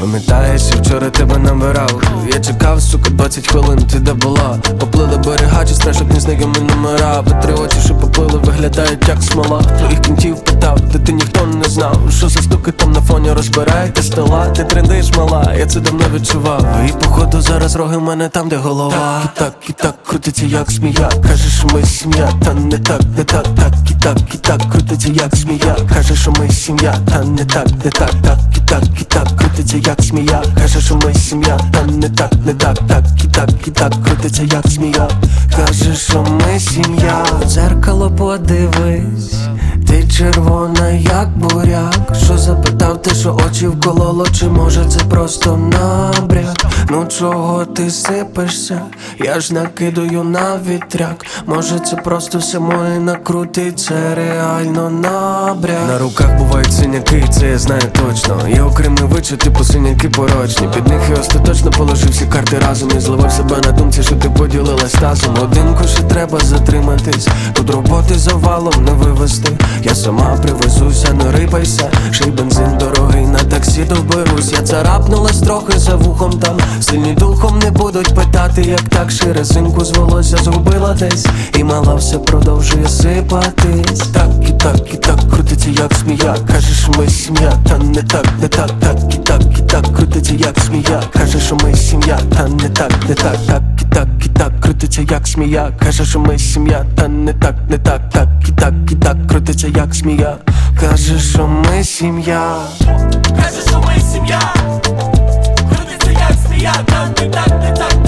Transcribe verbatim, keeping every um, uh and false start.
Пам'ятаєш, я вчора тебе набирав. Я чекав, сука, двадцять хвилин, ти де була? Поплили берега, чи страшок незнайомі номера. Ви три очі, що поплили, виглядають як смола. Твоїх кінців питав, та ти ніхто не знав. Що за стуки там на фоні розбираєте стола? Ти трендиш, мала, я це давно відчував. І походу зараз роги в мене там, де голова. Так, і так, і так, крутиться як змія. Каже, що ми сім'я, та не так, не так, так, і так, і так, крутиться як змія. Каже, що ми сім'я, та не так, не так, так, і так, і так, крутиться як змія. Каже, що ми сім'я, та не так, не так, так, і так, і так, крутиться як змія. Каже, що ми сім'я. В дзеркало подивись, ти червона як буряк. Що запитав ти, що очі вкололо, чи може це просто набряк? Ну чого ти сипешся? Я ж накидаю на вітряк. Може це просто все моє накрутить, це реально набряк. На руках бувають синяки, це я знаю точно. Є окремі вичі, типу синяки порочні. Під них я остаточно положив всі карти разом і зловив себе на думці, що ти поділилась тазом. Годинку ще треба затриматись, тут роботи завалом не вивезти. Я сама привезуся, не рипайся, ще й бензин дорогий, на таксі доберусь. Я царапнулась трохи за вухом там, сильні духом не будуть питати, як так. Ще резинку з волосся згубила десь, і мала все продовжує сипатись. Так, і так, і так, крутиться як змія. Кажеш, ми сім'я, та не так, не так, так, і так, і так, крутиться як змія. Кажеш, що ми сім'я, та не так, не так, так, і так, і так, крутиться як змія. Кажеш, що ми сім'я, та не так, не так, так, і так, і так, крутиться як змія. Кажеш, що ми сім'я. Кажеш, що ми сім'я. Крутиться як змія, та не так, не так.